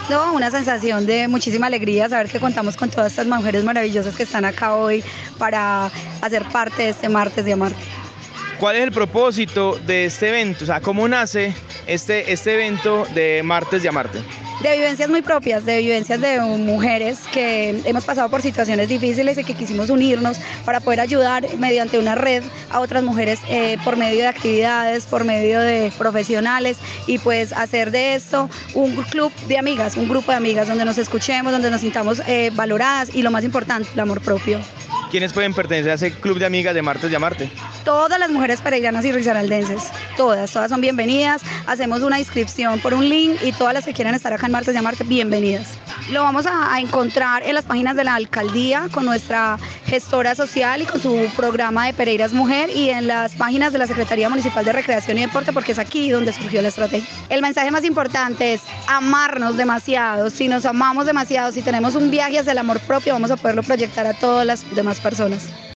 No, una sensación de muchísima alegría saber que contamos con todas estas mujeres maravillosas que están acá hoy para hacer parte de este martes de Amarte. ¿Cuál es el propósito de este evento? O sea, ¿cómo nace este evento de Martes de Amarte? De vivencias muy propias, de vivencias de mujeres que hemos pasado por situaciones difíciles y que quisimos unirnos para poder ayudar mediante una red a otras mujeres por medio de actividades, por medio de profesionales y pues hacer de esto un club de amigas, un grupo de amigas donde nos escuchemos, donde nos sintamos valoradas y lo más importante, el amor propio. ¿Quiénes pueden pertenecer a ese club de amigas de Martes de Amarte? Todas las mujeres peregrinas y risaraldenses, todas son bienvenidas. Hacemos una inscripción por un link y todas las que quieran estar acá en Martes de Amarte, bienvenidas. Lo vamos a encontrar en las páginas de la alcaldía con nuestra gestora social y con su programa de Pereiras Mujer y en las páginas de la Secretaría Municipal de Recreación y Deporte porque es aquí donde surgió la estrategia. El mensaje más importante es amarnos demasiado. Si nos amamos demasiado, si tenemos un viaje hacia el amor propio, vamos a poderlo proyectar a todas las demás personas.